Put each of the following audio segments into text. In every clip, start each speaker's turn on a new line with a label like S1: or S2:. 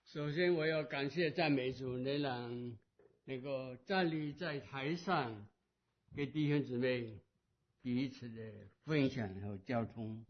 S1: 首先，我要感谢赞美主，能够站立在台上，给弟兄姊妹彼此的分享和交通。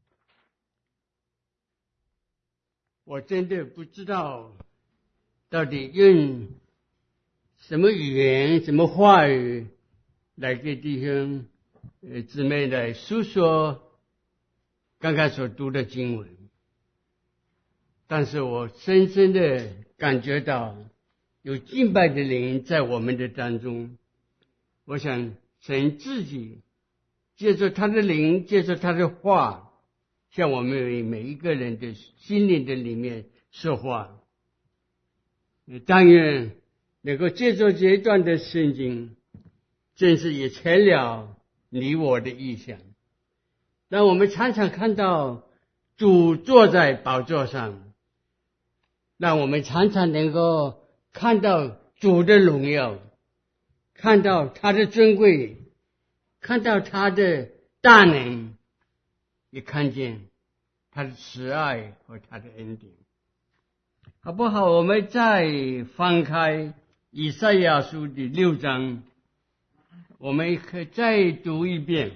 S1: 我真的不知道到底用什么语言、什么话语来给弟兄姊妹来诉说刚刚所读的经文，但是我深深的感觉到有敬拜的灵在我们的当中。我想神自己借着他的灵，借着他的话，向我们每一个人的心灵的里面说话。但愿能够借着这一段的圣经，真是也成了你我的意象。让我们常常看到主坐在宝座上，让我们常常能够看到主的荣耀，看到他的尊贵，看到他的大能，也看见他的慈爱和他的恩典。好不好？我们再翻开以赛亚书第6章，我们可以再读一遍，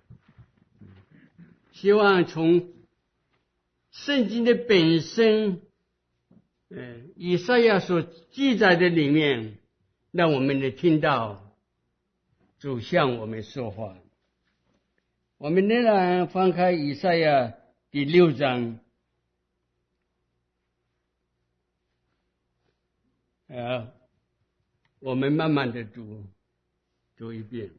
S1: 希望从圣经的本身以赛亚所记载的里面，让我们能听到主向我们说话。我们仍然翻开以赛亚第6章，我们慢慢的读一遍。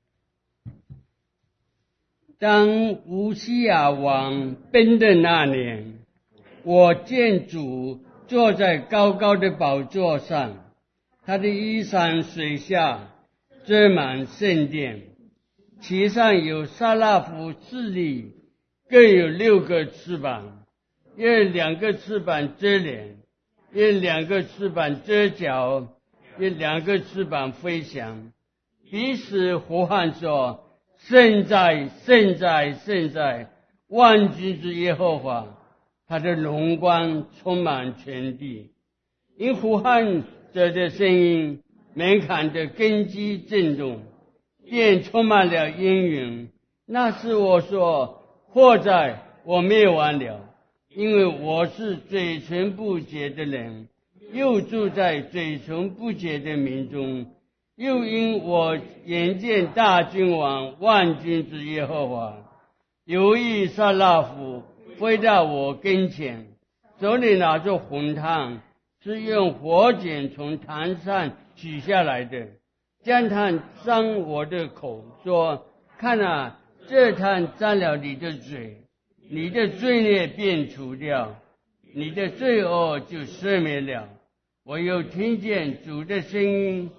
S1: 当乌西雅王崩的那年，我见主坐在高高的宝座上，他的衣裳水下遮满圣殿，其上有撒拉弗4立，各有6个翅膀，用2个翅膀遮脸，用2个翅膀遮脚，用2个翅膀飞翔，彼此呼喊说：圣哉，圣哉，圣哉！万军之耶和华，他的荣光充满全地。因呼喊者的声音，门槛的根基震动，便充满了阴云。那是我说：祸哉，我灭亡了，因为我是嘴唇不洁的人，又住在嘴唇不洁的民中。又因我眼见大君王万军之耶和华有意撒拉弗飞到我跟前，手里拿着红炭，是用火剪从坛上取下来的，将炭沾我的口，说：看啊，这炭沾了你的嘴，你的罪孽便除掉，你的罪恶就赦免了。我又听见主的声音，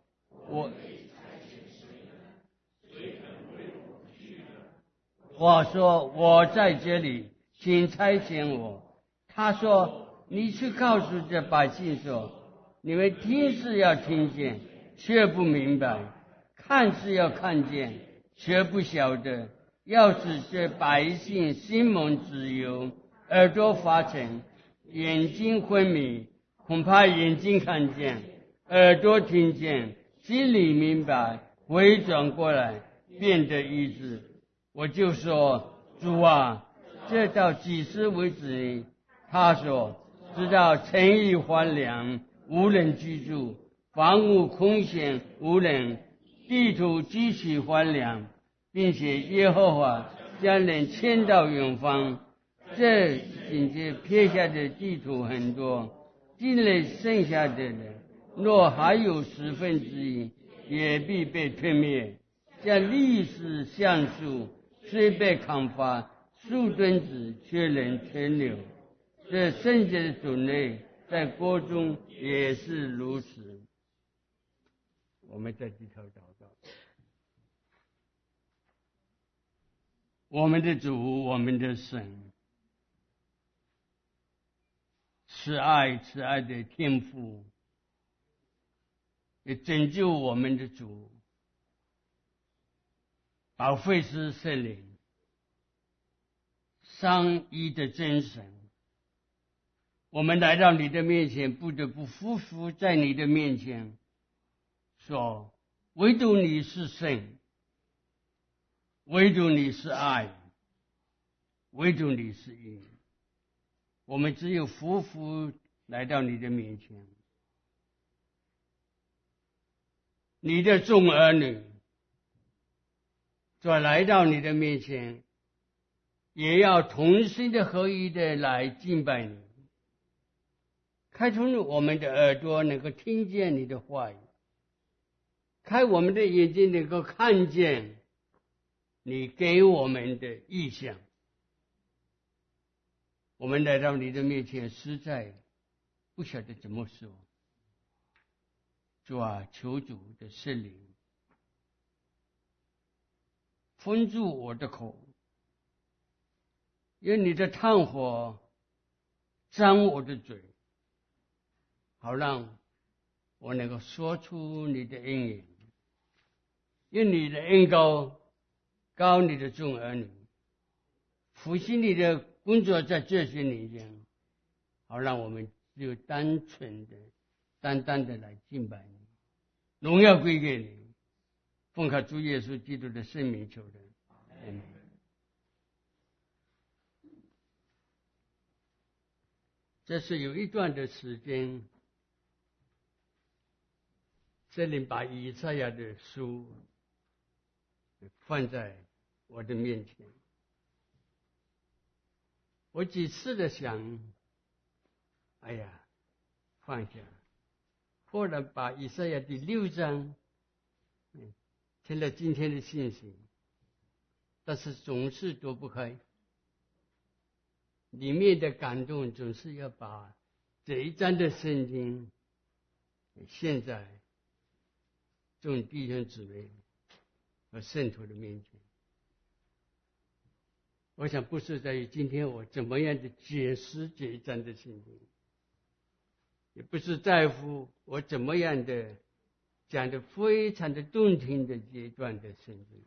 S1: 我说：我在这里，请差遣我。他说：你去告诉这百姓说，你们听是要听见，却不明白；看是要看见，却不晓得。要使这百姓心蒙脂油，耳朵发沉，眼睛昏迷，恐怕眼睛看见，耳朵听见，心里明白，回转过来，变得医治。我就说：主啊，这到几时为止呢？他说：直到城邑荒凉，无人居住，房屋空闲无人，地土极其荒凉，并且耶和华将人迁到远方。这紧接撇下的地土很多，境内剩下的人，若还有1/10，也必被吞灭。像历史橡树，虽被砍伐，树墩子却能存留。这圣洁的种类在国中也是如此。我们在低头祷告。我们的主，我们的神，慈爱的天父，也拯救我们的主，保惠师圣灵，三一的真神， 我们来到你的面前，不得不匍匐在你的面前，说唯独你是神，唯独你是爱，唯独你是义。我们只有匍匐来到你的面前，你的众儿女再来到你的面前，也要同心的合一的来敬拜你。开通我们的耳朵，能够听见你的话语；开我们的眼睛，能够看见你给我们的意象。我们来到你的面前，实在不晓得怎么说。主啊，求主的圣灵封住我的口，用你的炭火沾我的嘴，好让我能够说出你的恩言，用你的恩膏你的众儿女，复兴你的工作在这些年间，好让我们只有单纯的、单单的来敬拜你，荣耀归给你。奉靠主耶稣基督的圣名求的，阿们。这是有一段的时间，圣灵把以赛亚的书放在我的面前，我几次的想，哎呀，放下。后来把以赛亚第6章听了今天的信息，但是总是躲不开里面的感动，总是要把这一章的圣经现在众弟兄姊妹和圣徒的面前。我想不是在于今天我怎么样的解释这一章的圣经，也不是在乎我怎么样的讲的非常的动听的这一段的圣经。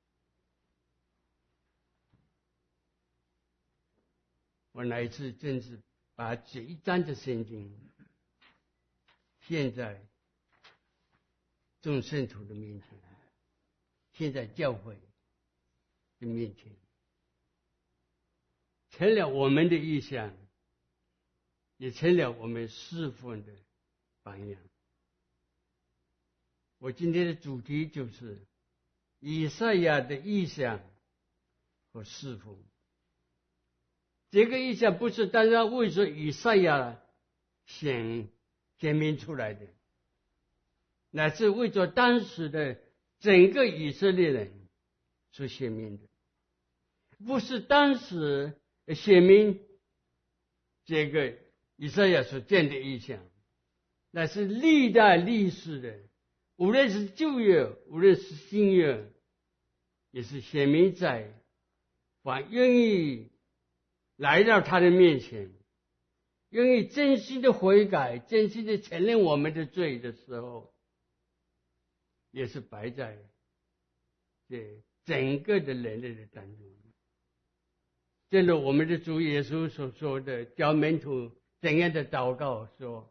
S1: 我那一次正是把这一章的圣经献在众圣徒的面前，献在教会的面前，成了我们的意向，也成了我们侍奉的榜样。我今天的主题就是以赛亚的意向和侍奉。这个意象不是单单为着以赛亚显明出来的，乃是为着当时的整个以色列人所显明的，不是当时显明这个以赛亚所见的意象，乃是历代历史的，无论是旧约，无论是新约，也是显明在凡愿意来到他的面前，愿意真心的悔改，真心的承认我们的罪的时候，也是摆在这整个的人类的当中。正如我们的主耶稣所说的，教门徒怎样的祷告说，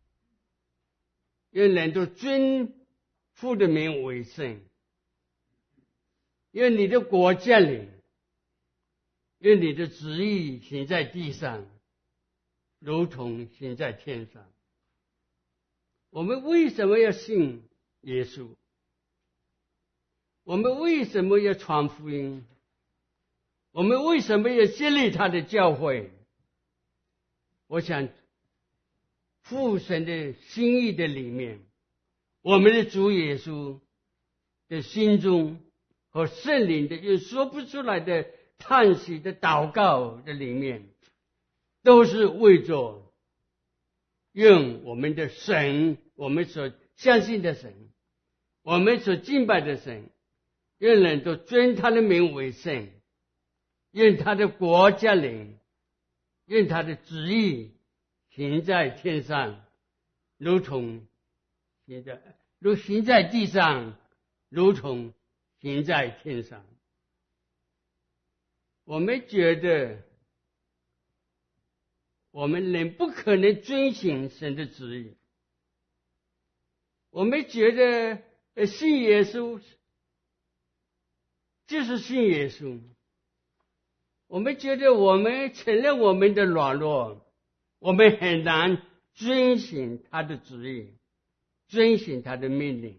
S1: 愿人都尊父的名为圣，愿你的国降临，愿你的旨意行在地上，如同行在天上。我们为什么要信耶稣？我们为什么要传福音？我们为什么要建立他的教会？我想父神的心意的里面，我们的主耶稣的心中和圣灵的有说不出来的叹息的祷告的里面，都是为着愿我们的神，我们所相信的神，我们所敬拜的神，愿人都尊他的名为圣，愿他的国降临，愿他的旨意行在天上，如同行在地上，如同行在天上。我们觉得我们人不可能遵行神的旨意。我们觉得信耶稣就是信耶稣，我们觉得我们承认我们的软弱，我们很难遵行他的旨意，遵行他的命令。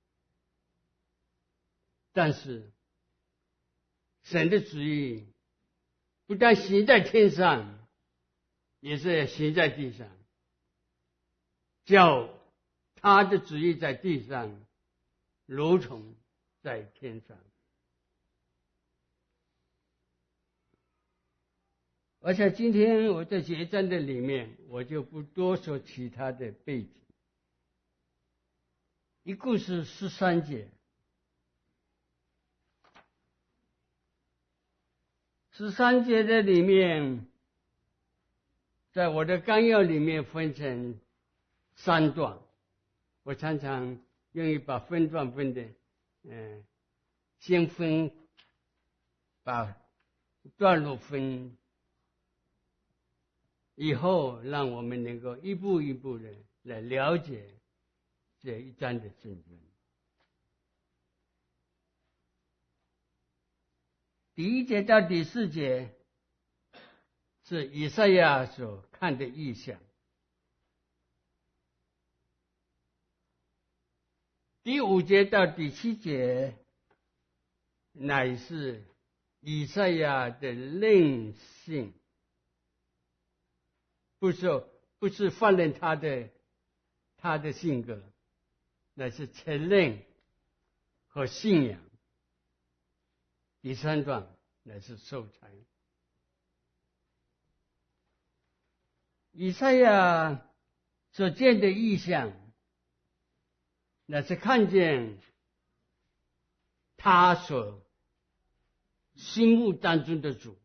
S1: 但是神的旨意不但行在天上，也是行在地上，叫他的旨意在地上如同在天上。而且今天我在结章的里面，我就不多说其他的背景。一共是13节，13节的里面，在我的纲要里面分成3段。我常常愿意把分段分的，先分，把段落分，以后让我们能够一步一步的来了解这一章的经文。第1节到第4节是以赛亚所看的异象，第5节到第7节乃是以赛亚的任性，不是放任他的性格，乃是承认和信仰。第3段乃是受裁。以赛亚所见的异象，乃是看见他所心目当中的主，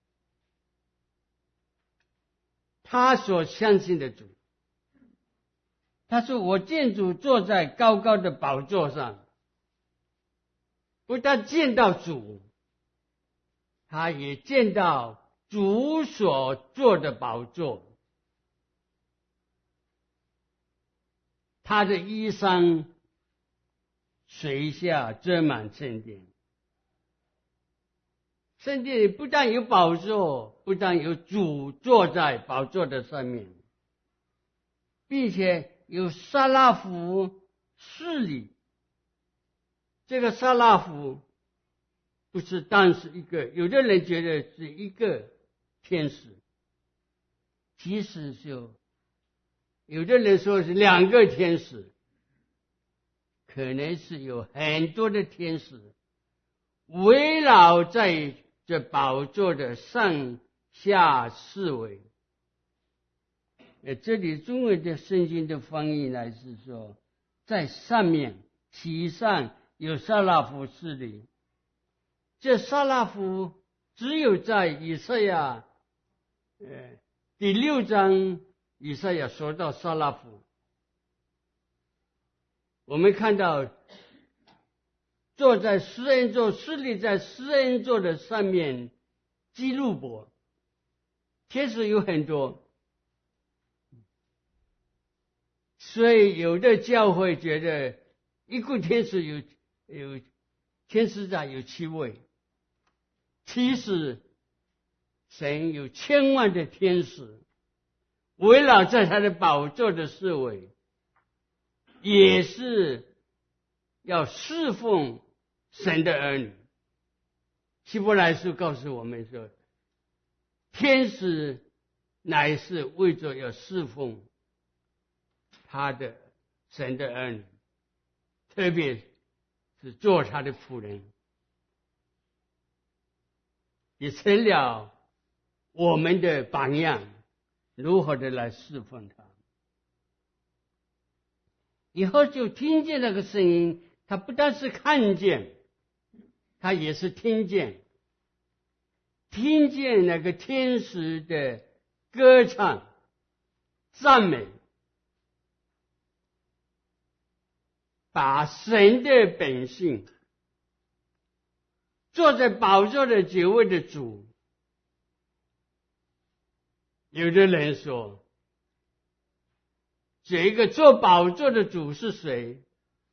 S1: 他所相信的主。他说：“我见主坐在高高的宝座上。”不但见到主，他也见到主所坐的宝座。他的衣裳垂下遮满圣殿。圣殿里不但有宝座，不但有主坐在宝座的上面，并且有撒拉弗侍立。这个撒拉弗不是单是一个，有的人觉得是一个天使，其实就有的人说是2个天使，可能是有很多的天使围绕在这宝座的上下四围。这里中文的圣经的翻译呢是说，在上面其上有撒拉弗侍立。这撒拉弗只有在以赛亚第6章，以赛亚说到撒拉弗，我们看到坐在施恩座，侍立在施恩座的上面基路伯。天使有很多，所以有的教会觉得一共天使有天使长有7位，其实神有千万的天使围绕在他的宝座的四围，也是要侍奉神的儿女。希伯来书告诉我们说，天使乃是为着要侍奉他的神的儿女，特别是做他的仆人，也成了我们的榜样，如何的来侍奉他。以后就听见那个声音，他不但是看见，他也是听见那个天使的歌唱赞美，把神的本性，坐在宝座的9位的主， 有的人说，这个做宝座的主是谁？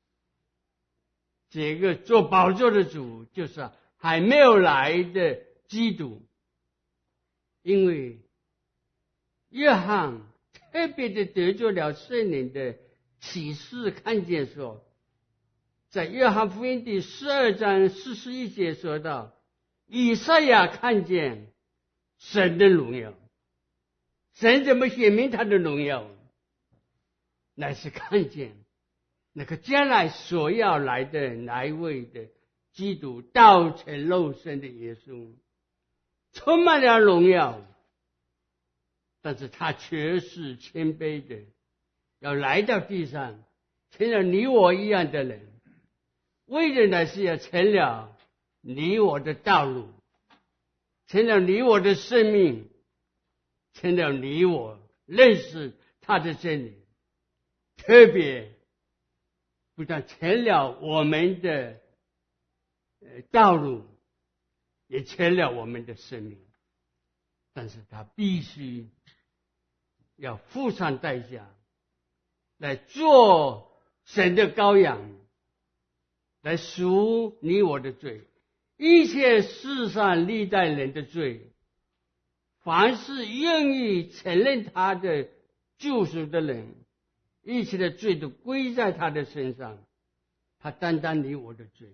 S1: 这个做宝座的主就是还没有来的基督。因为约翰特别的得着了圣灵的启示，看见说，在约翰福音第12章41节说到，以赛亚看见神的荣耀。神怎么显明他的荣耀？乃是看见那个将来所要来的那一位的基督，道成肉身的耶稣，充满了荣耀，但是他却是谦卑的，要来到地上，成了你我一样的人，为的乃是要成了你我的道路，成了你我的生命，成了你我认识他的真理，特别不但成了我们的道路，也成了我们的生命，但是他必须要付上代价，来做神的羔羊，来赎你我的罪，一切世上历代人的罪，凡是愿意承认他的救赎的人，一切的罪都归在他的身上，他担当你我的罪。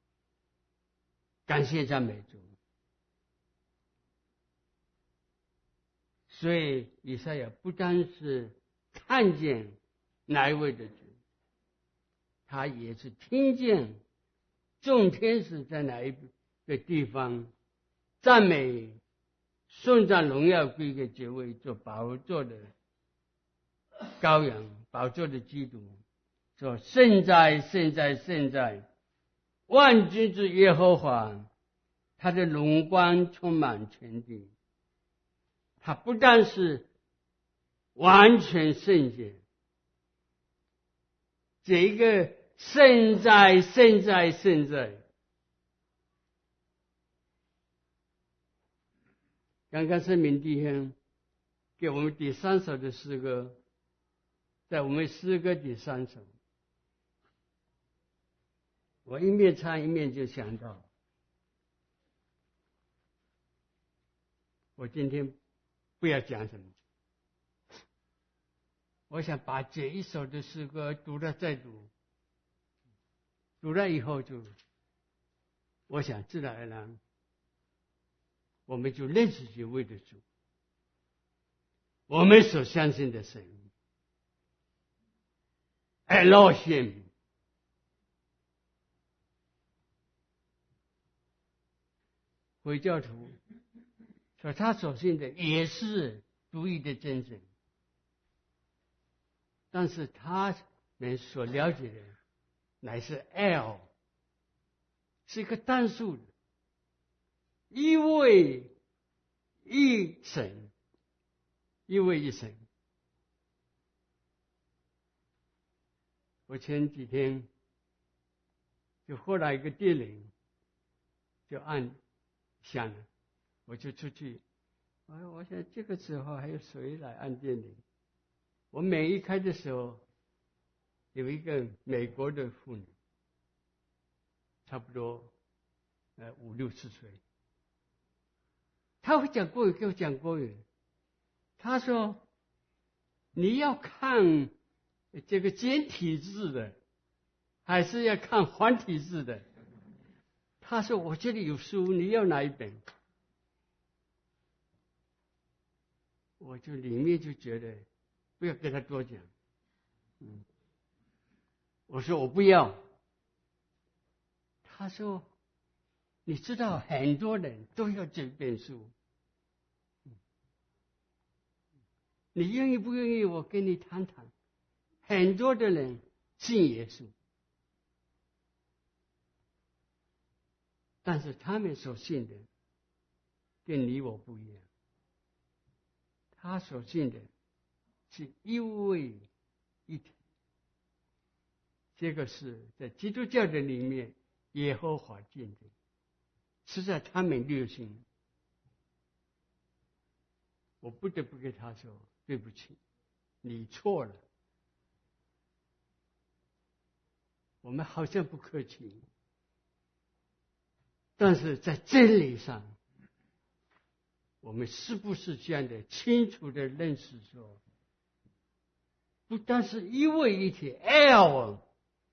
S1: 感谢赞美主。所以以赛亚不单是看见哪一位的主，他也是听见众天使在哪一个地方赞美颂赞荣耀归给这位做宝座的羔羊，宝座的基督，说圣哉圣哉圣哉，万军之耶和华，他的荣光充满全地。他不但是完全圣洁，这一个圣哉圣哉圣哉，刚刚圣明弟兄给我们第3首的诗歌，在我们诗歌第3首，我一面唱一面就想到，我今天不要讲什么，我想把这一首的诗歌读了再读，读了以后就，我想自然而然我们就认识这位的主，我们所相信的神Elohim，回教徒说他所信的也是独一的真神，但是他们所了解的乃是 L， 是一个单数的，一位一神，一位一神。我前几天就后来一个电铃就按响了，我就出去，我想这个时候还有谁来按电铃？我门一开的时候，有一个美国的妇女，差不多5、60岁，她会讲国语，给我讲国语。她说：“你要看这个简体字的，还是要看繁体字的？”她说：“我这里有书，你要哪一本？”我就里面就觉得不要跟她多讲，我说我不要。她说：“你知道很多人都要这本书，你愿意不愿意？我跟你谈谈。”很多的人信耶稣，但是他们所信的跟你我不一样。他所信的是一位一体，这个是在基督教的里面耶和华见证，是在他们略信。 我不得不跟他说对不起，你错了。我们好像不客气，但是在真理上，我们是不是这样的清楚的认识说，不但是一位一体 L，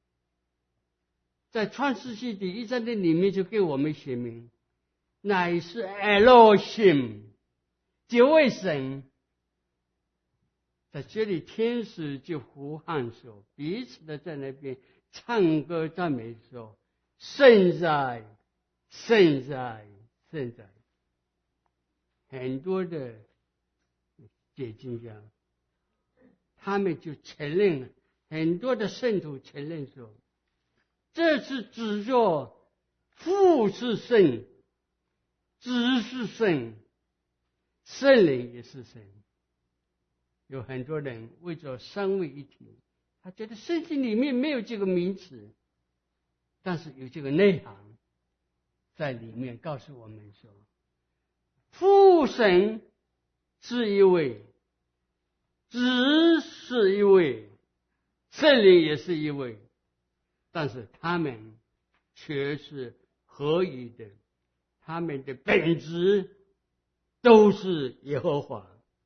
S1: 在创世纪第1章的里面就给我们写明，乃是 Elohim 这位神。在这里天使就呼喊说，彼此的在那边唱歌赞美说，圣哉圣哉圣哉。很多的解经家他们就承认了，很多的圣徒承认说，这是指着父是圣，子是圣，圣灵也是圣。有很多人为着三位一体，他觉得圣经里面没有这个名词，但是有这个内涵在里面告诉我们说，父神是一位，子是一位，圣灵也是一位，但是他们却是合一的，他们的本质都是耶和华。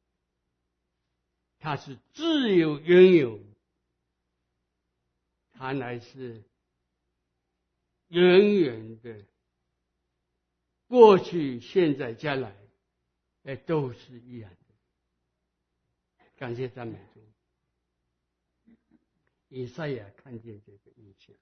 S1: 他是自有拥有，他乃是远远的过去现在将来都是一样的。感谢赞美主。以赛亚看见这个意象。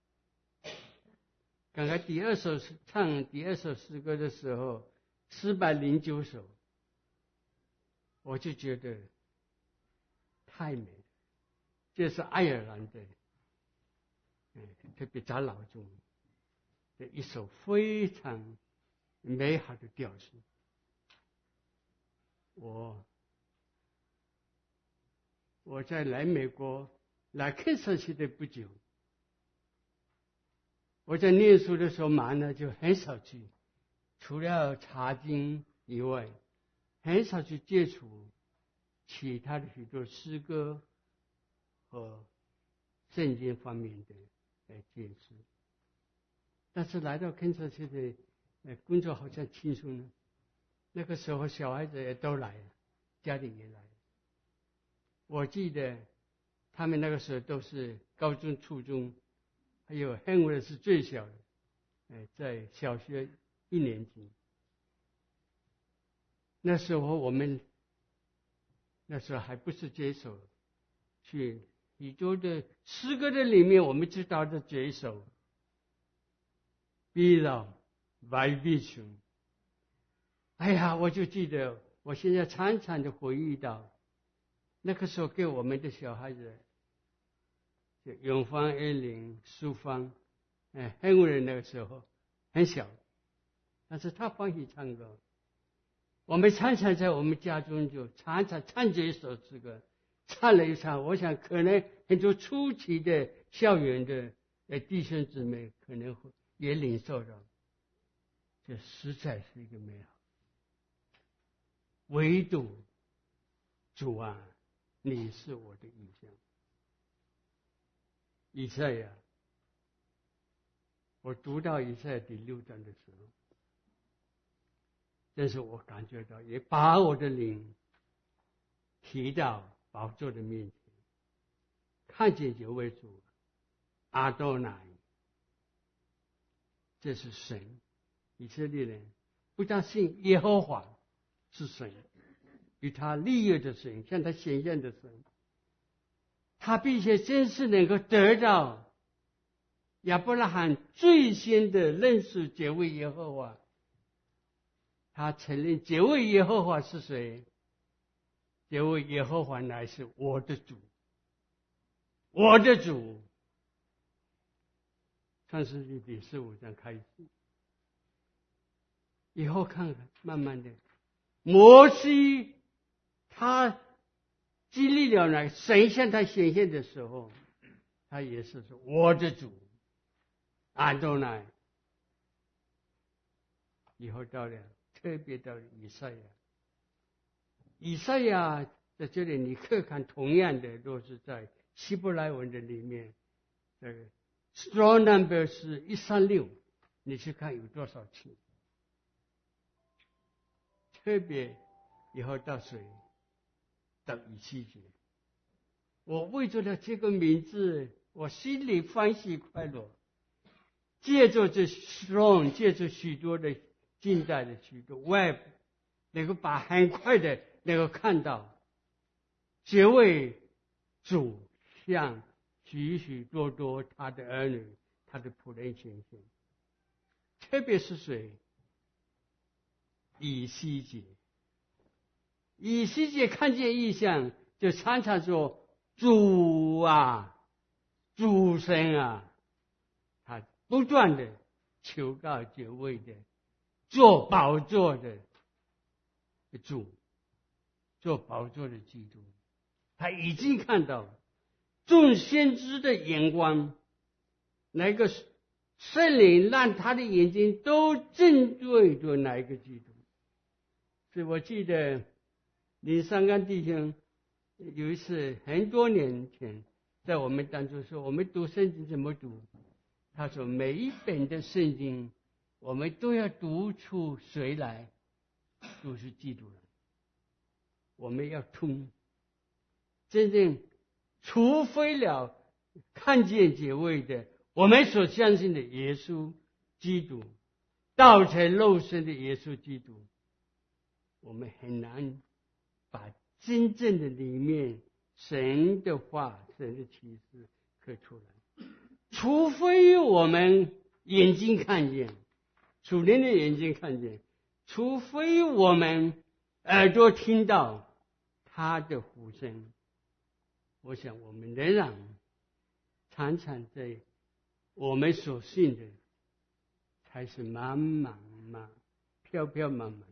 S1: 刚才唱第二首诗歌的时候409首，我就觉得太美了。这是爱尔兰的特别长老中的一首非常美好的调性。我在来美国来肯萨斯的不久，我在念书的时候忙呢，就很少去，除了查经以外，很少去接触其他的许多诗歌和圣经方面的见识。但是来到肯萨斯的工作好像轻松了。那个时候小孩子也都来了，家里也来了。我记得他们那个时候都是高中、初中，还有Henry是最小的，在小学1年级。那时候那时候还不是这首，去宇宙的诗歌的里面，我们知道的这一首，Be Thou Thy Vision。哎呀，我就记得，我现在常常的回忆到，那个时候给我们的小孩子，就永芳、A0、苏芳，Henry那个时候很小，但是他欢喜唱歌。我们常常在我们家中就常常唱这一首诗歌，唱了一唱，我想可能很多初期的校园的弟兄姊妹可能会也领受到，这实在是一个美好。唯独主啊，你是我的意象。以赛亚，我读到以赛亚第6章的时候，但是我感觉到，也把我的灵提到宝座的面前，看见这位主阿多乃，这是神。以色列人不但信耶和华是神，与他立约的神，向他显现的神，他并且真是能够得到亚伯拉罕最先的认识这位耶和华。他承认这位耶和华是谁？这位耶和华乃是我的主，我的主。创世纪第15章开始，以后看看，慢慢的，摩西他经历了那神向他显现的时候，他也是说我的主阿多乃。以后到了，特别到了以赛亚， 以赛亚在这里，你可以看同样的，若是在希伯来文的里面，这个 strong number 是136，你去看有多少次？特别以后到谁？到以西结。我为着了这个名字，我心里欢喜快乐。借着这 strong， 借着许多的近代的许多 web， 能够把很快的能够看到，这位主向许许多多他的儿女、他的仆人显现。特别是谁？以西结。以西结看见异象，就常常说：“主啊，主神啊！”他不断的求告这位的做宝座的主，做宝座的基督。他已经看到众先知的眼光，哪一个圣灵让他的眼睛都正对着哪一个基督。所以我记得林三刚弟兄有一次很多年前在我们当中说，我们读圣经怎么读？他说每一本的圣经我们都要读出谁来，都是基督来。我们要通，真正除非了看见这位的我们所相信的耶稣基督，道成肉身的耶稣基督，我们很难把真正的里面神的话、神的启示刻出来。除非我们眼睛看见，属灵的眼睛看见，除非我们耳朵听到他的呼声，我想我们仍然常常在我们所信的才是茫茫茫、飘飘茫茫。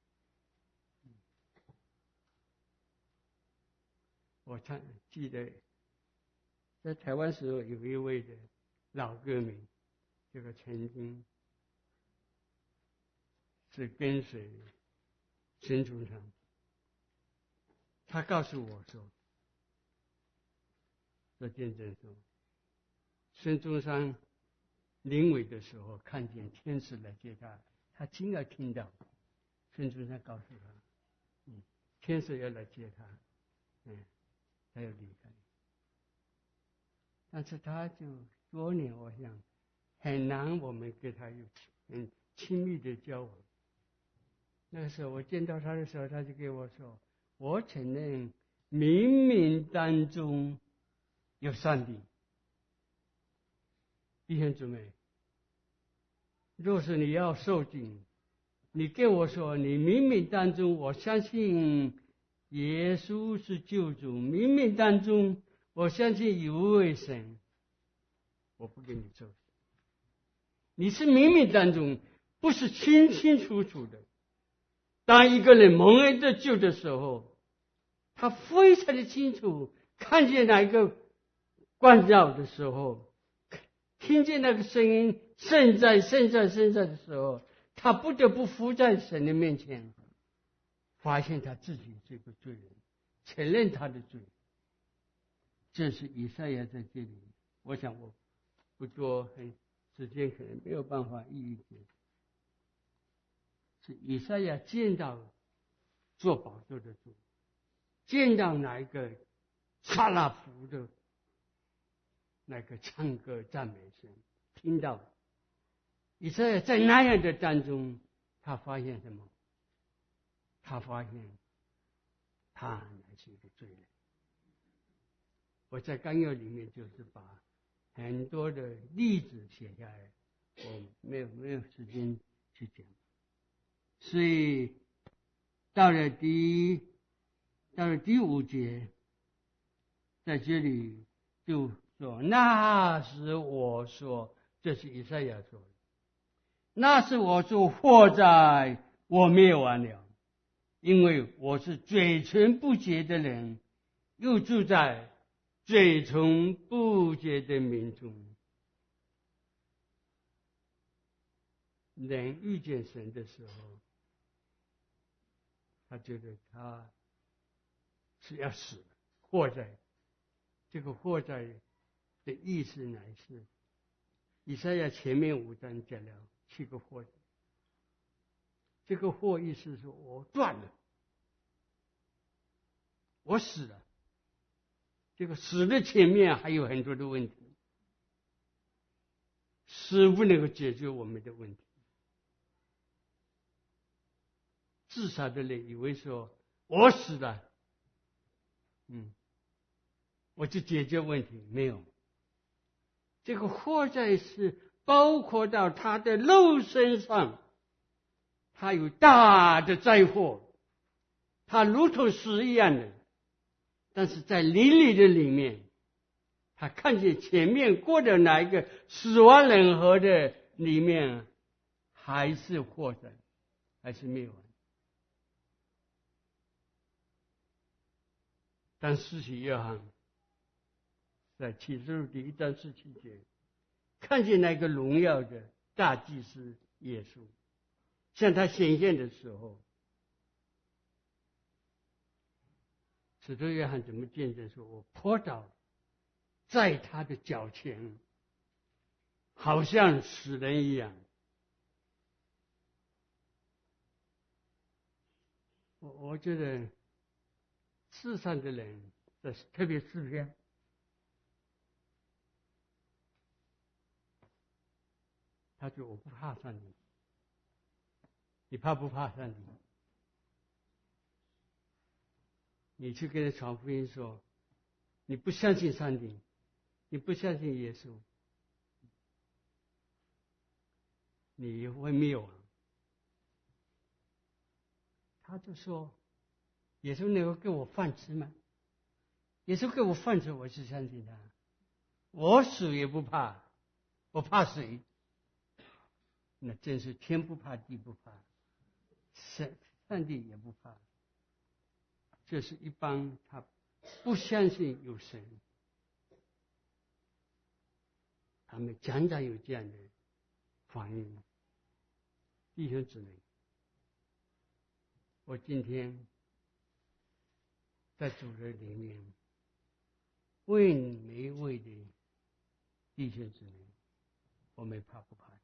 S1: 我记得在台湾时候有一位的老歌迷，这个曾经是跟随孙中山，他告诉我说，这见证说，孙中山临危的时候看见天使来接他，他亲耳听到孙中山告诉他，天使要来接他，他要离开。但是他就多年，我想很难我们跟他有很亲密的交往。那个时候我见到他的时候，他就跟我说，我承认冥冥当中有上帝。弟兄姊妹，若是你要受尽，你跟我说你冥冥当中我相信耶稣是救主，冥冥当中我相信有位神，我不跟你做。你是冥冥当中，不是清清楚楚的。当一个人蒙恩得救的时候，他非常的清楚，看见哪一个关照的时候，听见那个声音圣在圣在圣在的时候，他不得不伏在神的面前，发现他自己这个罪人，承认他的罪。这是以赛亚在这里，我想我不多，时间可能没有办法一一解。是以赛亚见到做宝座的主，见到哪一个撒拉弗的那个唱歌赞美声，听到以赛亚在那样的当中，他发现什么？他发现他乃是一个罪人。我在纲要里面就是把很多的例子写下来，我没有时间去讲。所以到了第5节，在这里就说，那时我说，这是以赛亚说的，那时我说，祸在我灭亡了，因为我是嘴唇不洁的人，又住在嘴唇不洁的民中。人遇见神的时候，他觉得他是要死，祸灾。这个祸灾的意思乃是，以赛亚前面5章讲了7个祸灾。这个祸意思是我断了，我死了。这个死的前面还有很多的问题，死不能够解决我们的问题。自杀的人以为说我死了，我就解决问题，没有。这个祸灾是包括到他的肉身上，他有大的灾祸，他如同死一样的，但是在灵里的里面，他看见前面过的那一个死亡人河的里面，还是祸灾，还是灭亡。但施洗约翰在启示录第1章17节，看见那个荣耀的大祭司耶稣向他显现的时候，使徒约翰怎么见证说：“我扑倒在他的脚前，好像死人一样。”我觉得世上的人，特别诗篇，他说：“我不怕上帝。”你怕不怕上帝？你去跟他传福音说，你不相信上帝，你不相信耶稣，你会灭亡。他就说：“耶稣能够给我饭吃吗？耶稣给我饭吃，我是相信他。我死也不怕，我怕谁？那真是天不怕地不怕，上帝也不怕。这是一般他不相信有神，他们常常有这样的反应。弟兄姊妹，我今天在主的里面，为每一位的弟兄姊妹，我们怕不怕？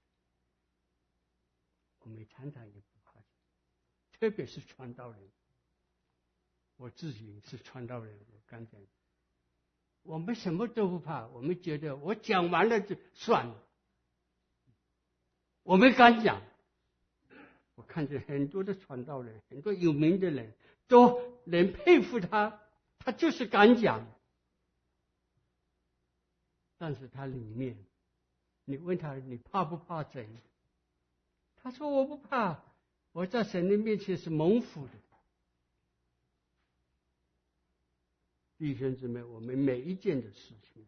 S1: 我们常常也不怕，特别是传道人。我自己是传道人，我刚讲，我们什么都不怕，我们觉得我讲完了就算了，我们敢讲。我看见很多的传道人，很多有名的人，都能佩服他，他就是敢讲。但是他里面，你问他你怕不怕神？他说我不怕，我在神的面前是蒙福的。弟兄姊妹，我们每一件的事情，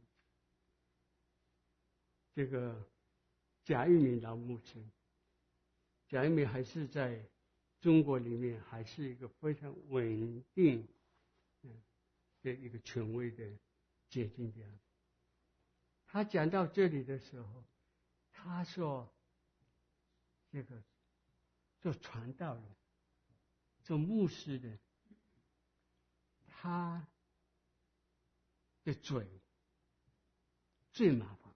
S1: 这个贾玉敏老牧师，贾玉敏还是在中国里面还是一个非常稳定的一个权威的解经家。他讲到这里的时候，他说这个做传道的、做牧师的，他的嘴最麻烦，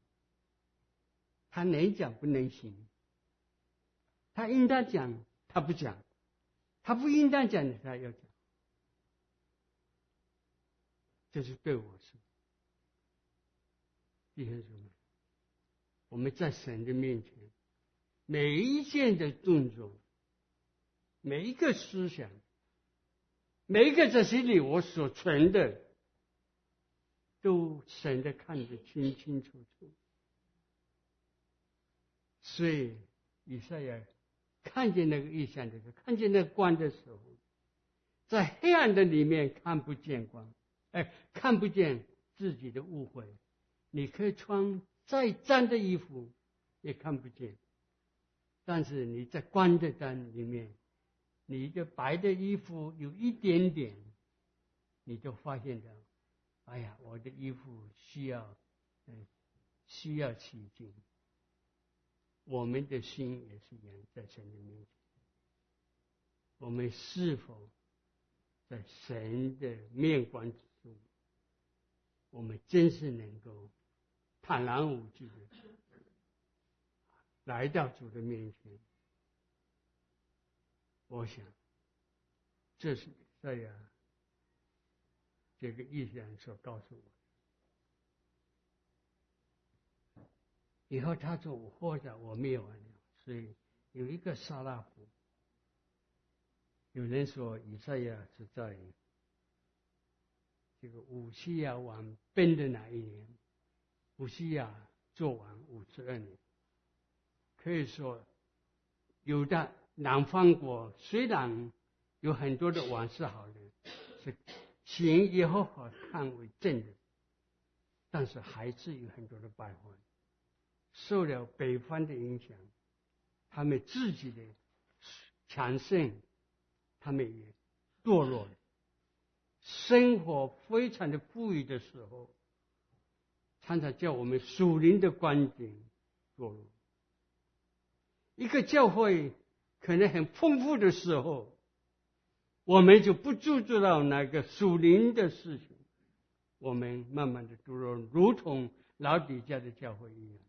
S1: 他能讲不能行，他应当讲他不讲，他不应当讲的他要讲。这是对我说，弟兄姊妹，我们在神的面前，每一件的动作，每一个思想，每一个在心里我所存的，都神的看得清清楚楚。所以以赛亚看见那个异象的时候，看见那个光的时候，在黑暗的里面看不见光，看不见自己的误会。你可以穿再脏的衣服也看不见，但是你在光的灯里面，你的白的衣服有一点点，你就发现到，哎呀，我的衣服需要洗净。我们的心也是一样，在神的面前，我们是否在神的面光之中，我们真是能够坦然无惧的来到主的面前。我想，这是以赛亚这个意象所告诉我的。以后他说：“我活着，我灭亡了。”所以有一个撒拉弗。有人说以赛亚是在这个乌西亚王崩的那一年，乌西亚做王52年，可以说犹大南方国虽然有很多的王是好人，是行耶和华看为正的，但是还是有很多的败坏，受了北方的影响，他们自己的强盛，他们也堕落了。生活非常的富裕的时候，常常叫我们属灵的观点堕落。一个教会可能很丰富的时候，我们就不注重到那个属灵的事情，我们慢慢的堕落，如同老底嘉的教会一样。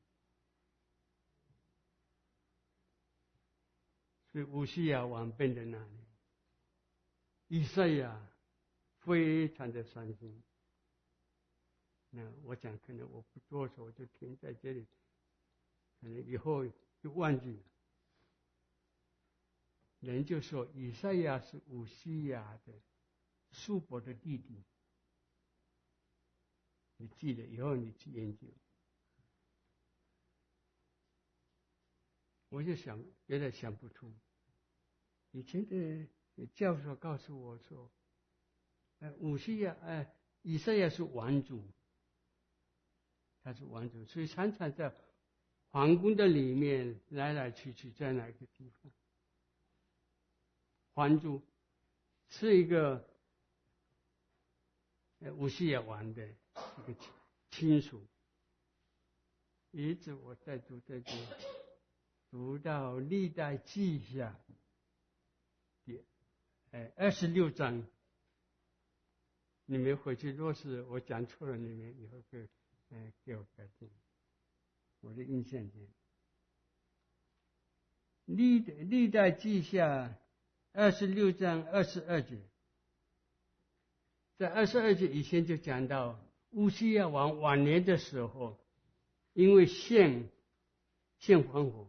S1: 所以乌西亚王崩的那里，以赛亚非常的伤心。那我想可能我不多说，我就停在这里，可能以后就忘记了。人就说以赛亚是乌西亚的叔伯的弟弟，你记得以后你去研究。我就想有点想不出，以前的教授告诉我说，乌西亚以赛亚是王族，他是王族，所以常常在皇宫的里面来来去去，在哪个地方。皇族是一个乌西亚王的一个亲属。一直我在读这个，读到历代记下26章，你们回去若是我讲错了，你们以后给我改正。我的印象中，历代记下26章22节，在22节以前就讲到乌西亚王晚年的时候，因为献黄火，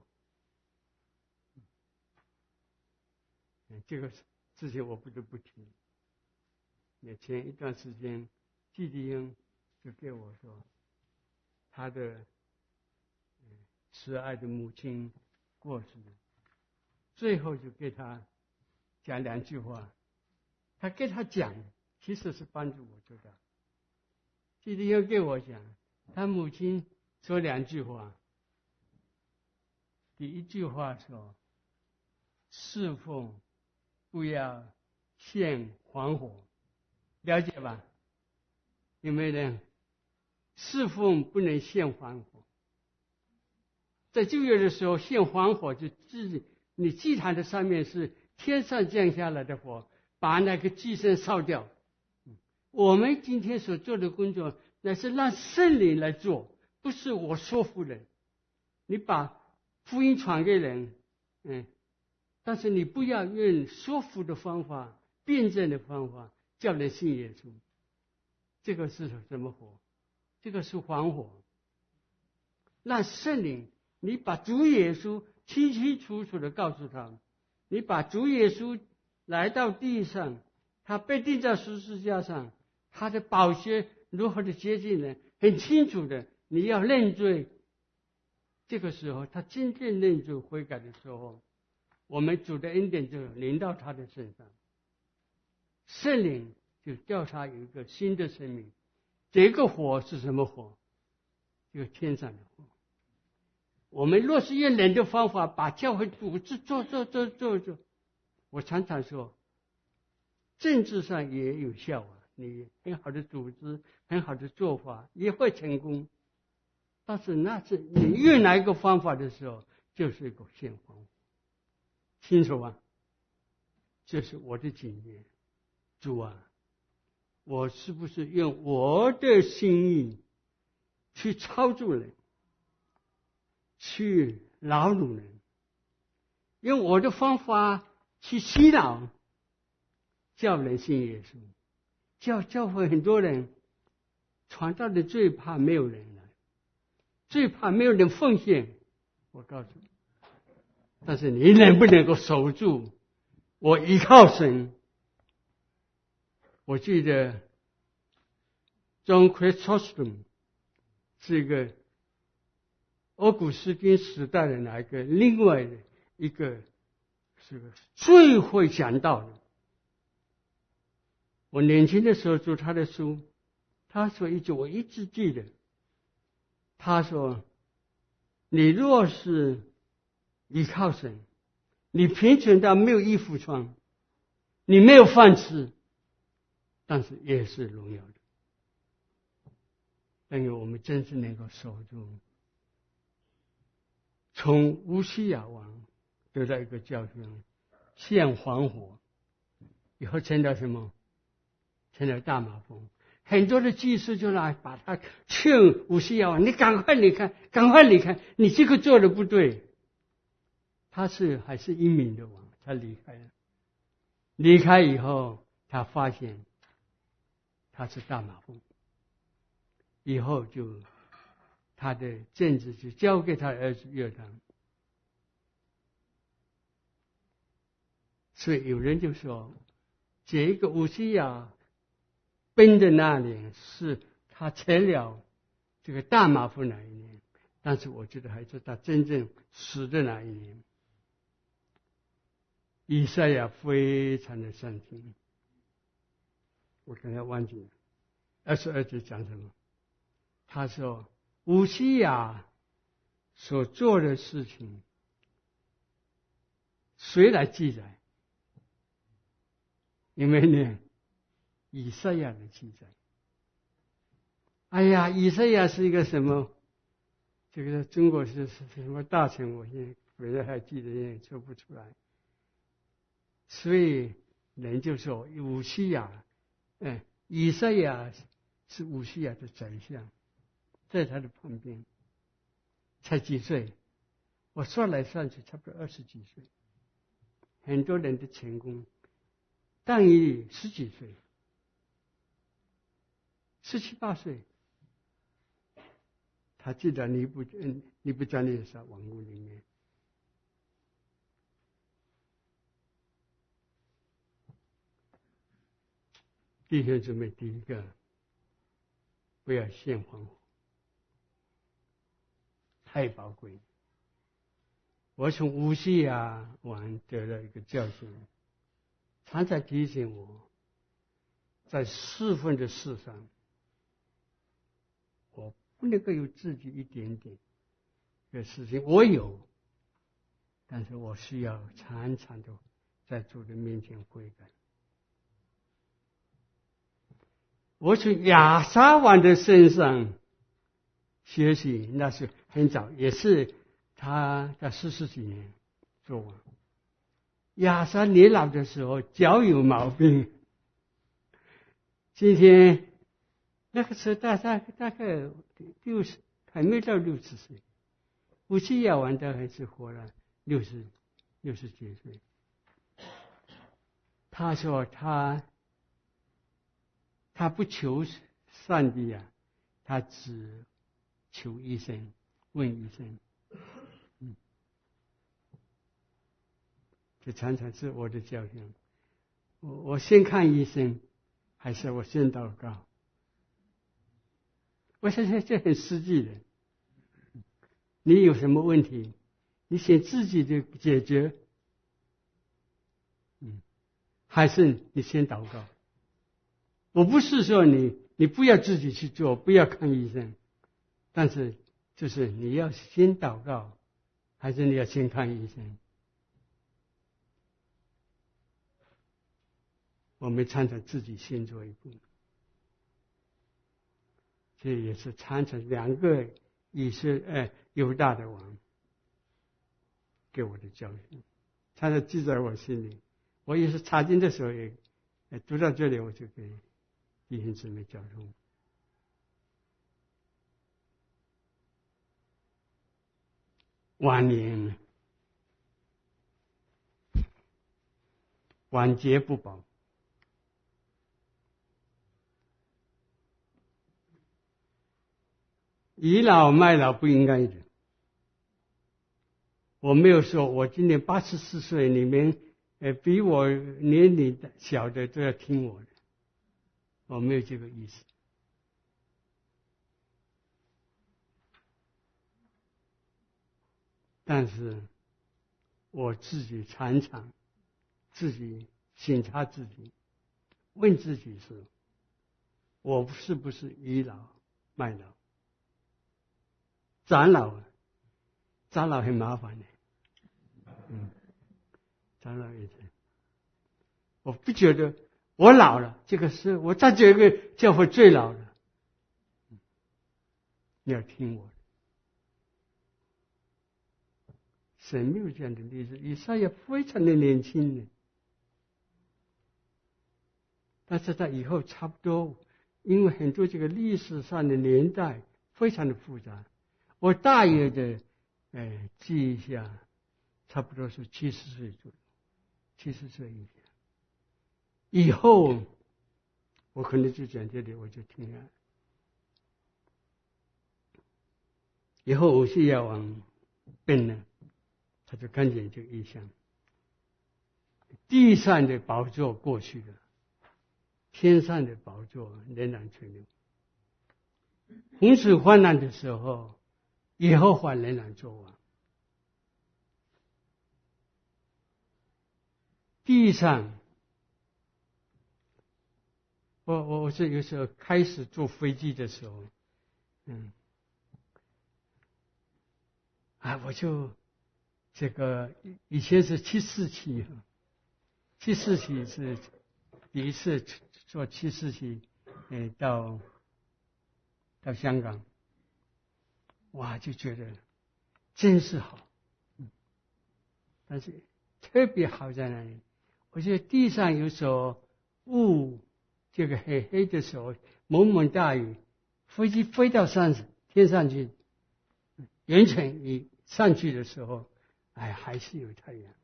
S1: 这个事情我不得不提。也前一段时间，季弟兄就给我说，他的慈爱的母亲过世了，最后就给他讲2句话。他给他讲，其实是帮助我做到。季弟兄给我讲，他母亲说2句话。第一句话说，侍奉不要献黄火，了解吧？有没有人？侍奉不能献黄火。在旧约的时候，献黄火就你祭坛的上面是天上降下来的火，把那个祭牲烧掉。我们今天所做的工作，乃是让圣灵来做，不是我说服人。你把福音传给人，但是你不要用说服的方法、辩证的方法叫人信耶稣。这个是什么火？这个是黄火。让圣灵，你把主耶稣清清楚楚的告诉他们，你把主耶稣来到地上，他被钉在十字架上，他的宝血如何的接近人，很清楚的，你要认罪。这个时候，他真正认罪悔改的时候，我们主的恩典就临到他的身上，圣灵就叫他有一个新的生命。这个火是什么火？这个天上的火。我们若是用人的方法把教会组织做，我常常说，政治上也有效啊，你很好的组织，很好的做法也会成功，但是那是你用哪一个方法的时候，就是一个献黄火，清楚吗？这是我的经验。 主啊，我是不是用我的心意去操纵人，去劳碌人，用我的方法去洗脑，叫人信耶稣，教会很多人传道的最怕没有人来，最怕没有人奉献。我告诉你，但是你能不能够守住？我依靠神。我记得 John Chrysostom 是一个欧古斯丁时代的那一个另外的一个是个最会讲道的。我年轻的时候读他的书，他说一句我一直记得，他说你若是依靠神，你贫穷到没有衣服穿，你没有饭吃，但是也是荣耀的。但愿我们真是能够守住，从乌西雅王得到一个教训，献黄火以后成了什么？成了大麻风。很多的祭司就来把他劝乌西雅王，你赶快离开，赶快离开，你这个做的不对。他还是英明的王，他离开了。离开以后，他发现他是大麻风，以后他的政治就交给他儿子约当。所以有人就说，这个乌西雅奔的那年是他成了这个大麻风那一年，但是我觉得还是他真正死的那一年。以赛亚非常的善听，我刚才忘记了22节讲什么？他说乌西雅所做的事情，谁来记载？因为呢，以赛亚的记载。哎呀，以赛亚是一个什么？这个中国是什么大臣？我现在回来还记得，也说不出来。所以人就说乌西雅，以赛亚是乌西雅的宰相，在他的旁边，才几岁？我算来算去，差不多20几岁。很多人的成功，但以理10几岁，17、18岁，他记得尼布甲尼撒王宫里面。弟兄姊妹，第一个，不要献黄火，太宝贵。我从乌西雅王得了一个教训，常常提醒我，在侍奉的事上，我不能够有自己一点点的事情，我有，但是我需要常常的在主的面前悔改。我从亚撒王的身上学习，那是很早，也是他在40几年做王。亚撒年老的时候脚有毛病，今天那个时候大概60，还没到60岁。乌西雅王大概是活了60几岁。他说他不求上帝啊，他只求医生，问医生。这常常是我的教训。我先看医生，还是我先祷告？我想想，这很实际的。你有什么问题，你先自己的解决，还是你先祷告？我不是说你不要自己去做，不要看医生，但是就是你要先祷告，还是你要先看医生？我们常常自己先做一步，这也是常常2个犹大的王给我的教训，常常记在我心里。我也是查经的时候读到这里，我就给弟兄姊妹交通。晚年晚节不保，倚老卖老不应该的。我没有说我今年84岁，你们比我年龄小的都要听我的，我没有这个意思。但是我自己常常自己审查自己，问自己是：我是不是倚老卖老？长老很麻烦的，长老也是。我不觉得我老了，这个是我在这个教会最老了。你要听我的。神没有这样的例子，以赛亚非常的年轻的，但是他以后差不多，因为很多这个历史上的年代非常的复杂，我大约的记一下，差不多是70岁左右，70岁以下。以后我可能就讲这里，我就听了。以后欧西亚王病了，他就看见这个异象，地上的宝座过去了，天上的宝座仍然存留。洪水泛滥的时候，耶和华仍然作王。地上，我是有时候开始坐飞机的时候，我就这个以前是747，是第一次坐747，到香港，哇，就觉得真是好，但是特别好在哪里？我觉得地上有时候雾这个黑黑的时候，蒙蒙大雨，飞机飞到天上去，远程一上去的时候，还是有太阳。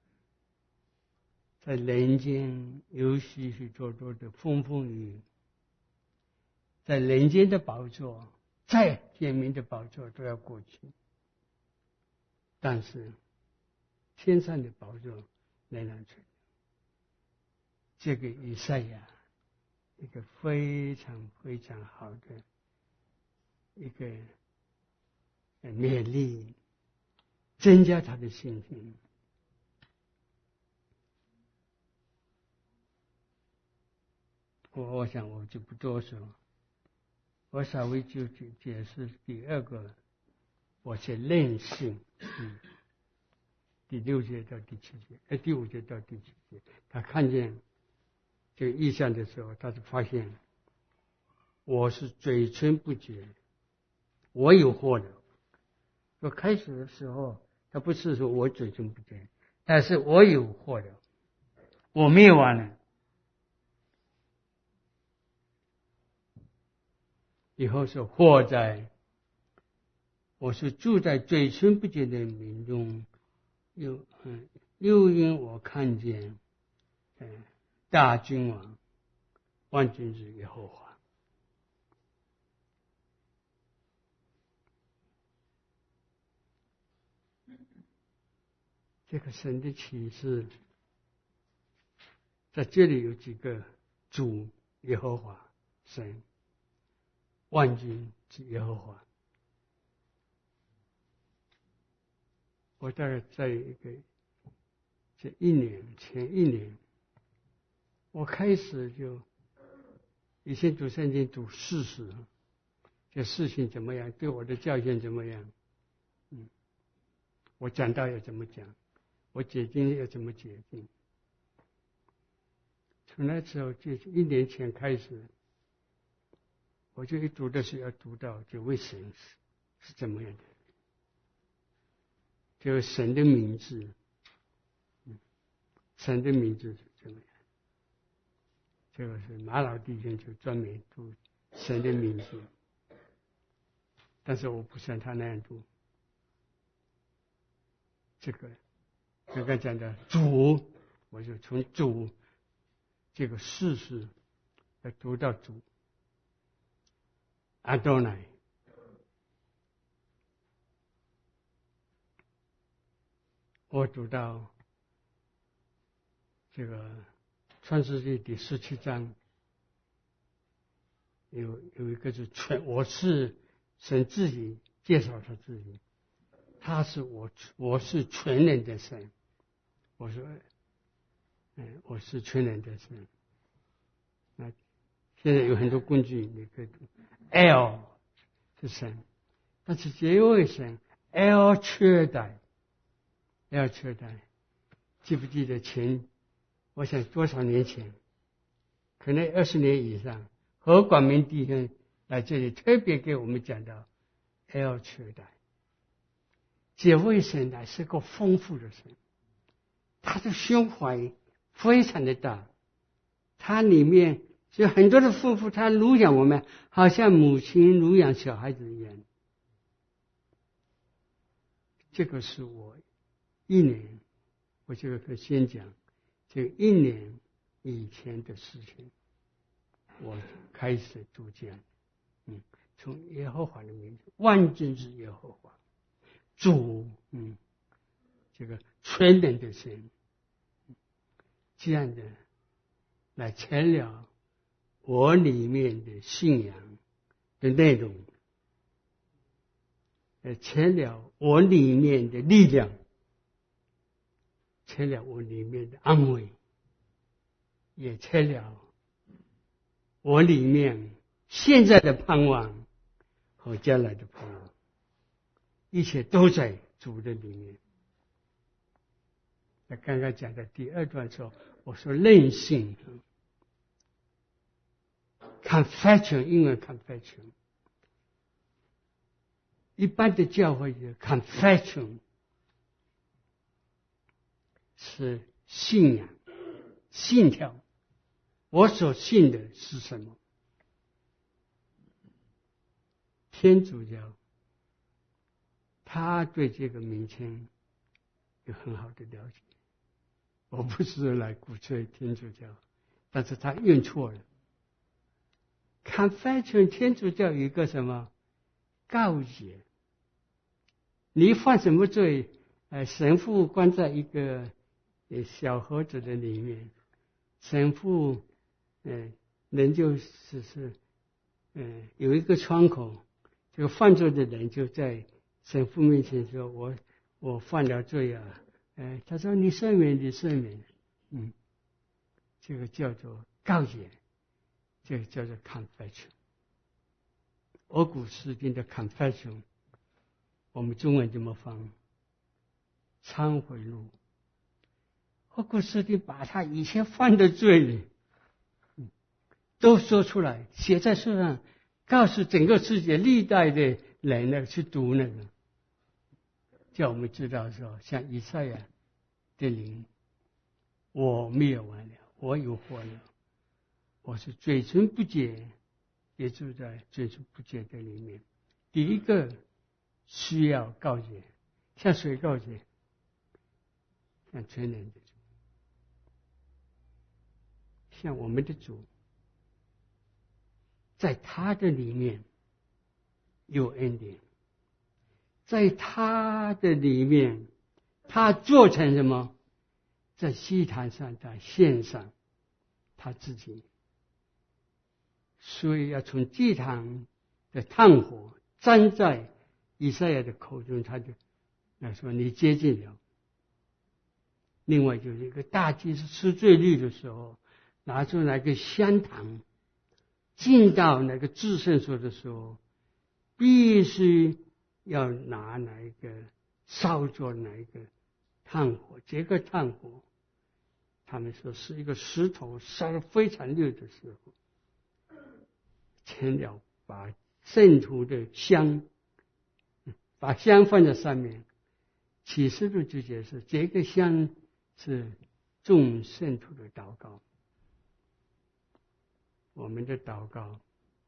S1: 在人间有许许多多的风风雨雨，在人间的宝座，再天明的宝座都要过去，但是天上的宝座仍然存。这个以赛亚一个非常非常好的一个勉励，增加他的信心。我想我就不多说，我稍微就解释第二个，我是任性。第6节到第7节，第5节到第7节，他看见这个异象的时候，他就发现我是嘴唇不洁，我有祸了。说开始的时候，他不是说我嘴唇不洁，但是我有祸了，我灭亡了。以后是祸哉！我是住在嘴唇不洁的民中，又因我看见大君王万军之耶和华。这个神的启示在这里有几个主耶和华神，万军之耶和华。我大概在前一年，我开始就以前读圣经读事实，这事情怎么样，对我的教训怎么样，我讲道要怎么讲，我解经要怎么解经。从那时候就1年前开始，我就一读的时候要读到这位神是怎么样的，就是神的名字，神的名字是怎么样。 这个是马老弟兄就专门读神的名字，但是我不像他那样读。这个刚刚讲的主，我就从主这个事实要读到主阿多乃。我读到这个创世纪第17章，有一个是我是神自己介绍他自己，他是我是全能的神，我说我是全能的神。那现在有很多工具你可以读 L 是神，但是这位神 L 缺代记不记得我想多少年前，可能20年以上，何广明弟兄来这里特别给我们讲到 L 缺代。这位神乃是个丰富的神，他的胸怀非常的大，他里面有很多的丰富，他乳养我们好像母亲乳养小孩子一样。这个是我这个可以先讲，这1年以前的事情，我开始读讲，从耶和华的名字，万军之耶和华，主，这个全能的神，这样的来填了我里面的信仰的内容，填了我里面的力量，填了我里面的安慰，也填了我里面现在的盼望和将来的盼望，一切都在主的里面。那刚刚讲的第2段说，我说任性 confession， 英文 confession， 一般的教会的 confession 是信仰信条，我所信的是什么？天主教他对这个名称有很好的了解，我不是来鼓吹天主教，但是他用错了。confession 天主教有一个什么告解，你犯什么罪，神父关在一个小盒子的里面，神父人就是有一个窗口，这个犯罪的人就在神父面前说，我犯了罪啊，他说你赦免，这个叫做告解，这个叫做 confession。 俄古斯丁的 confession 我们中文怎么翻？忏悔录。俄古斯丁把他以前犯的罪都说出来，写在书上，告诉整个世界历代的人呢去读那个，叫我们知道说，像以赛亚的灵，我灭完了，我有祸了，我是嘴唇不洁，也住在嘴唇不洁的里面。第一个需要告解，向谁告解？向全能的主，向我们的主，在他的里面有恩典，在他的里面，他做成什么？在祭坛上，在献上他自己。所以要从祭坛的炭火沾在以赛亚的口中，他就来说你接近了。另外就是一个大祭司吃罪率的时候，拿出那个香糖，进到那个至圣所的时候，必须要拿哪一个烧着哪一个炭火，这个炭火他们说是一个石头烧得非常热的时候，填了把圣徒的香，把香放在上面。启示录就解释，这个香是众圣徒的祷告。 我们的祷告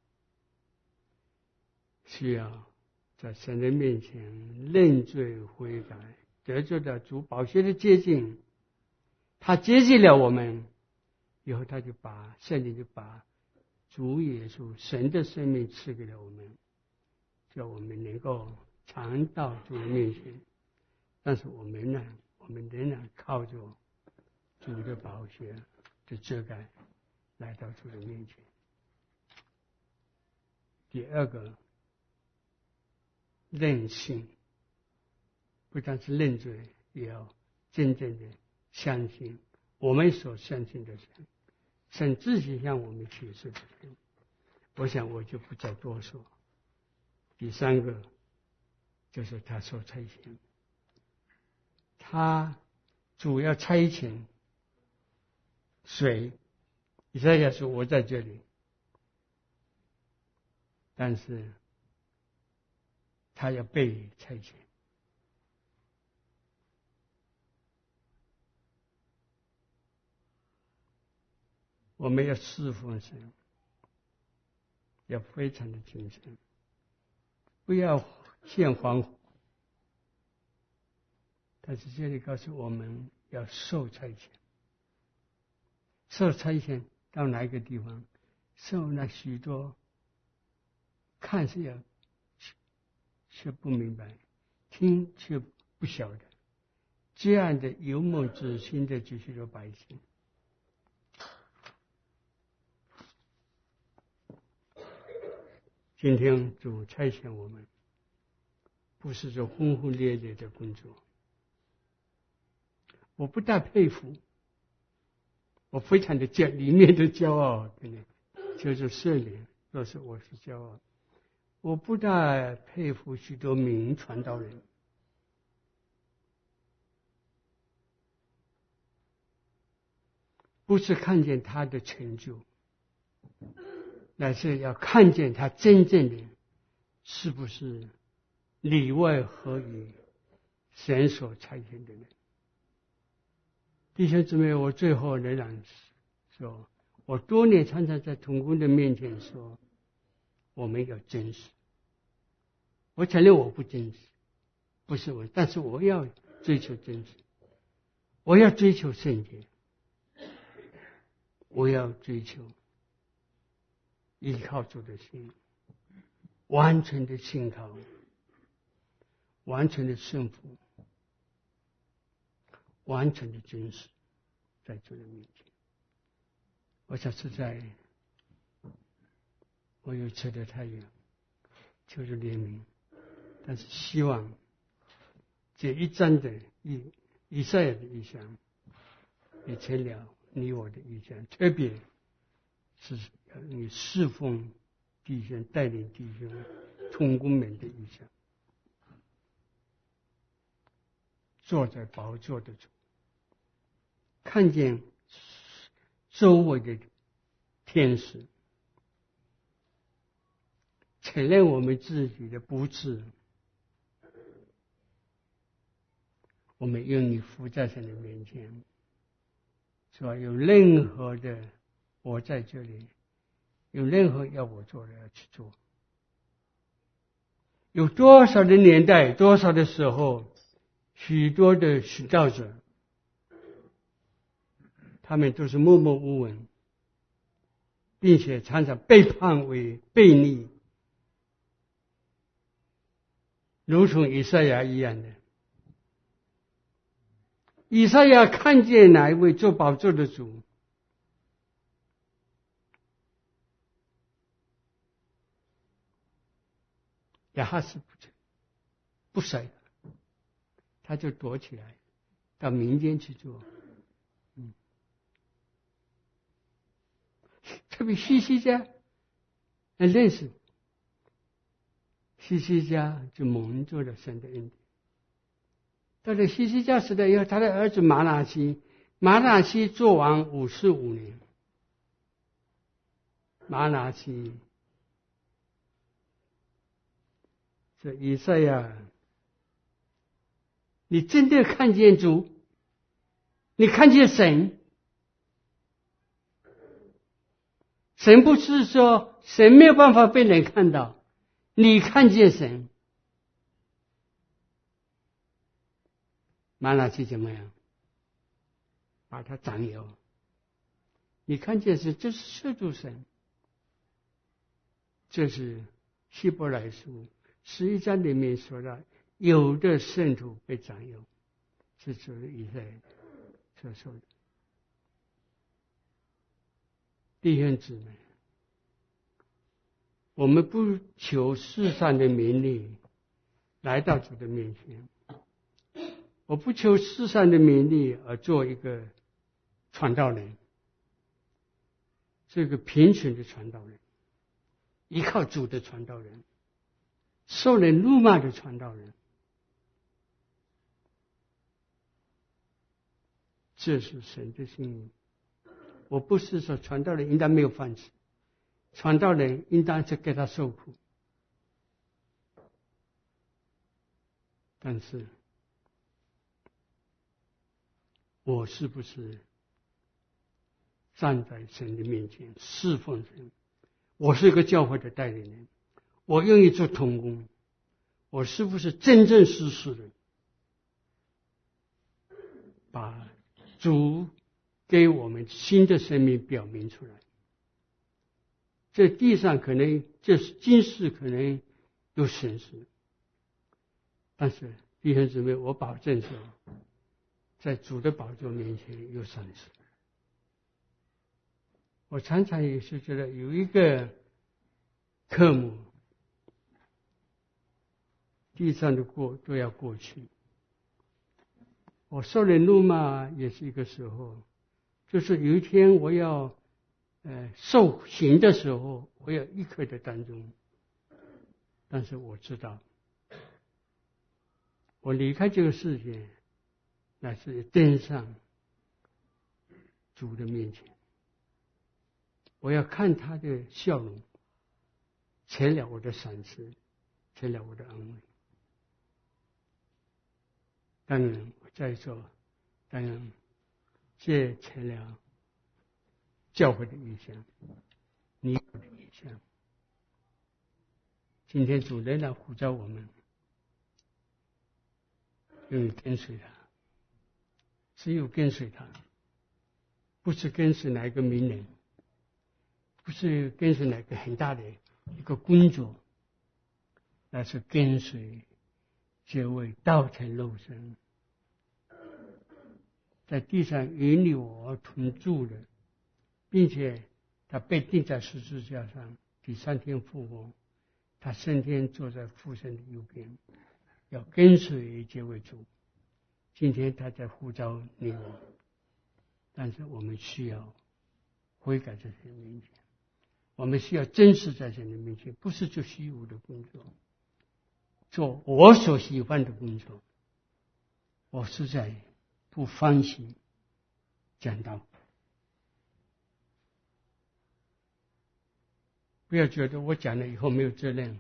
S1: 需要在神的面前认罪悔改，得着的主宝血的接近，他接近了我们以后，他就把圣灵就把主耶稣神的生命赐给了我们，叫我们能够常到主的面前。但是我们呢，我们仍然靠着主的宝血的遮盖来到主的面前。第二个，认信，不但是认罪，也要真正的相信我们所相信的神，神自己向我们启示的神。我想我就不再多说。第三个就是他所差遣，他主要差遣谁？以赛亚说我在这里，但是他要被差遣。我们要侍奉神，要非常的谨慎，不要现惶恐。但是这里告诉我们要受差遣，受差遣到哪一个地方？受那许多看似要却不明白，听却不晓得，这样的有梦之心的这许多百姓。今天主差遣我们，不是做轰轰烈烈的工作。我不但佩服，我非常的里面的骄傲，就是圣灵。若是我是骄傲，我不但佩服许多名传道人，不是看见他的成就，乃是要看见他真正的是不是里外合一，神所差遣的人。弟兄姊妹，我最后仍然说，我多年常常在同工的面前说，我们要真实。我承认我不真实，不是我，但是我要追求真实，我要追求圣洁，我要追求依靠主的心，完全的信靠，完全的顺服，完全的真实，在主的面前。我想是在我有车的太阳，就是怜悯，但是希望这一章的以赛亚的意象也成了你我的意象，特别是你侍奉弟兄、带领弟兄、同工们的意象。坐在宝座的主，看见周围的天使，承认我们自己的不智，我们愿意伏在神的面前，说有任何的我在这里，有任何要我做的要去做。有多少的年代，多少的时候，许多的殉道者，他们都是默默无闻，并且常常背叛为悖逆，如同以赛亚一样的。以赛亚看见哪一位做宝座的主，亚哈斯不舍，他就躲起来到民间去做。特别希西家认识，希西家就蒙受了神的恩典。到了希西家时代以后，他的儿子马拿西做王55年。马拿西，这以赛亚，你真的看见主，你看见神， 神不是说神没有办法被人看到，你看见神。玛拿西怎么样？把它长有。你看见神，这是摄住神。这是希伯来书11章里面说的，有的圣徒被长有，是属于以色列所说的。弟兄姊妹，我们不求世上的名利来到主的面前，我不求世上的名利而做一个传道人，这个贫穷的传道人，依靠主的传道人，受人辱骂的传道人，这是神的心意。我不是说传道人应当没有饭吃，传道人应当是给他受苦，但是我是不是站在神的面前侍奉神？我是一个教会的代理人，我愿意做同工，我是不是真正实实的把主给我们新的生命表明出来？这地上可能就是今世可能有损失，但是弟兄姊妹，我保证说，在主的宝座面前有赏赐。我常常也是觉得有一个科目，地上的过都要过去。我受人辱骂也是一个时候，就是有一天我要受刑的时候，我要一刻的当中。但是我知道，我离开这个世界，乃是登上主的面前。我要看他的笑容，成了我的赏赐，成了我的安慰。当然，我再说，当然，这成了教会的意向，你的意向。今天主仍然呼召我们，愿意跟随他，只有跟随他，不是跟随哪一个名人，不是跟随哪个很大的一个工作，那是跟随这位道成肉身，在地上与你我同住的，并且他被钉在十字架上，第3天复活，他升天坐在父神的右边，要跟随这位主。今天他在呼召你我，但是我们需要悔改在神面前，我们需要真实在神的面前，不是做虚无的工作，做我所喜欢的工作。我实在不放心讲道，不要觉得我讲了以后没有责任。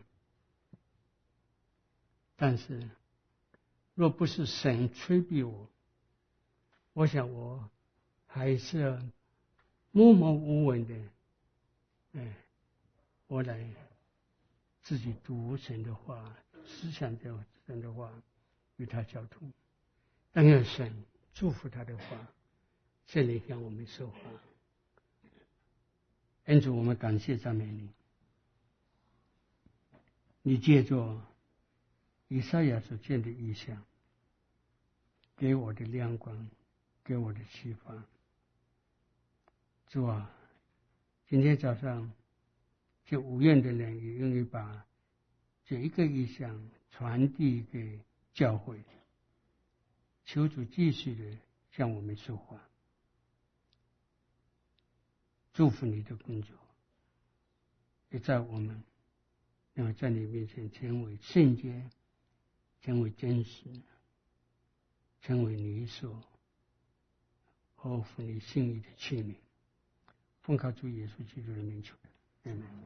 S1: 但是若不是神催逼我，我想我还是要默默无闻的我来自己读神的话，思想着神的话，与他交通。但愿神祝福他的话，这里向我们说话。恩主，我们感谢赞美你，你借着以赛亚所见的异象，给我的亮光，给我的启发。主啊，今天早上这无愿的人也愿意把这一个异象传递给教会，求主继续的向我们说话，祝福你的工作，也在我们能够在你面前成为圣洁，成为真实，成为你所合乎你心意的器皿。奉靠主耶稣基督的名求，阿们。